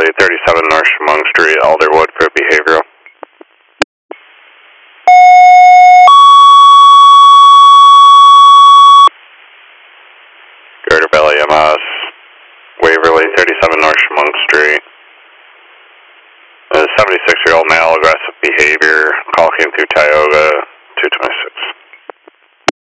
Waverly 37 North Chemung Street, Alderwood for behavioral. Girder Belly MS, Waverly 37 North Chemung Street. A 76-year-old male, aggressive behavior, call came through Tioga 226.